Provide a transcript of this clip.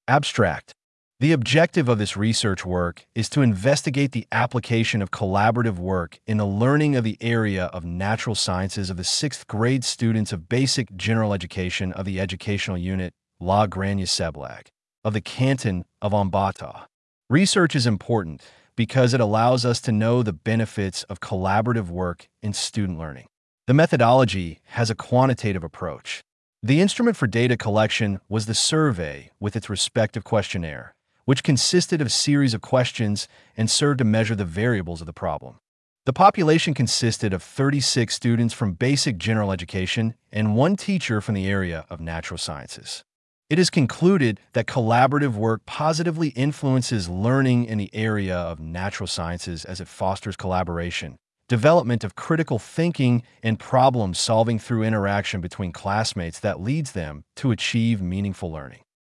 Abstract. The objective of this research work is to investigate the application of collaborative work in the learning of the area of natural sciences of the 6th grade students of basic general education of the educational unit La Granja Seblag of the canton of Ambato. Research is important because it allows us to know the benefits of collaborative work in student learning. The methodology has a quantitative approach. The instrument for data collection was the survey with its respective questionnaire, which consisted of a series of questions and served to measure the variables of the problem. The population consisted of 36 students from basic general education and 1 teacher from the area of natural sciences. It is concluded that collaborative work positively influences learning in the area of natural sciences as it fosters collaboration, development of critical thinking, and problem solving through interaction between classmates that leads them to achieve meaningful learning.